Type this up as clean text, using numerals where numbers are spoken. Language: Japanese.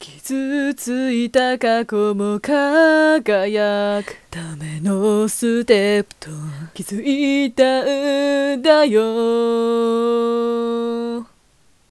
傷ついた過去も輝くためのステップと気づいたんだよ。